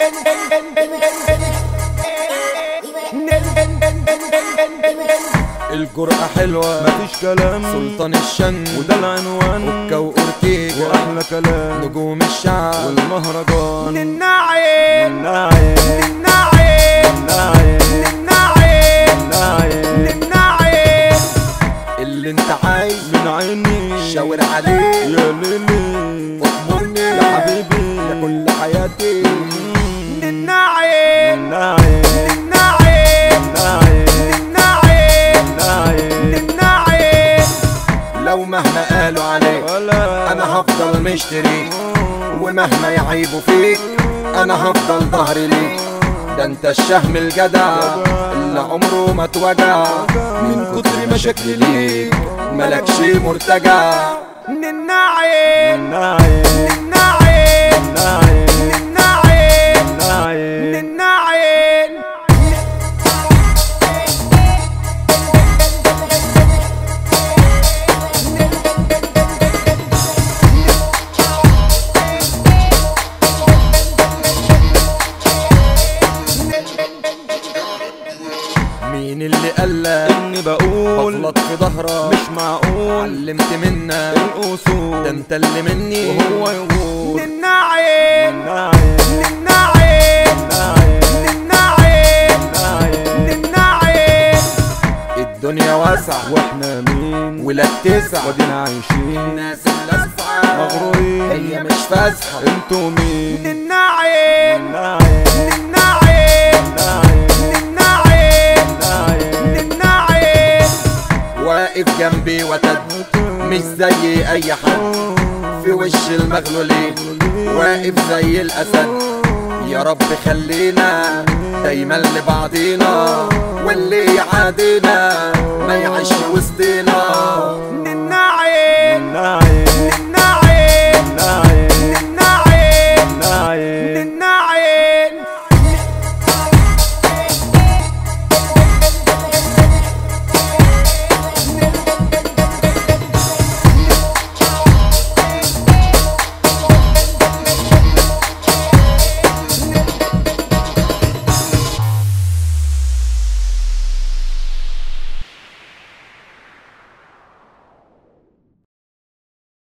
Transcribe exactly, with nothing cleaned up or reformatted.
الجرأة حلوة مفيش كلام، سلطان الشن وده العنوان، وكا وأورتيجا وأحلى كلام، نجوم الشعب والمهرجان. ننعم ننعم ننعم ننعم ننعم ننعم. اللي انت عايز من عيني شاور عليه يا ليلي، وأمرني يا حبيبي يا كل حياتي. ننعم ننعم لو مهما قالوا عليك انا هفضل مشتريك، ومهما يعيبوا فيك انا هفضل ظهري ليك. ده انت الشهم الجدع اللي عمره ما اتوجع، من كتر مشاكلي ليك ملكش مرتجع. ننعم ننعم ننعم ننعم ننعم ننعم. مين اللي قالك اني بقول بغلط في ظهرك؟ مش معقول، علمت منك الاصول، ده انت اللي مني وهو يقول. ننعم ننعم ننعم ننعم ننعم. الدنيا واسعة واحنا مين ولاد تسعة ودينا عايشين، الناس اللي اسفة مغرورين هي مش فاسحة، انتوا مين؟ ننعم ننعم ننعم ننعم ننعم ننعم. واقف جنبي وتد مش زي اي حد، في وش المغلولين واقف زي الاسد. يا رب خلينا دايما لبعضينا، واللي يعادينا ما يعيش وسطينا.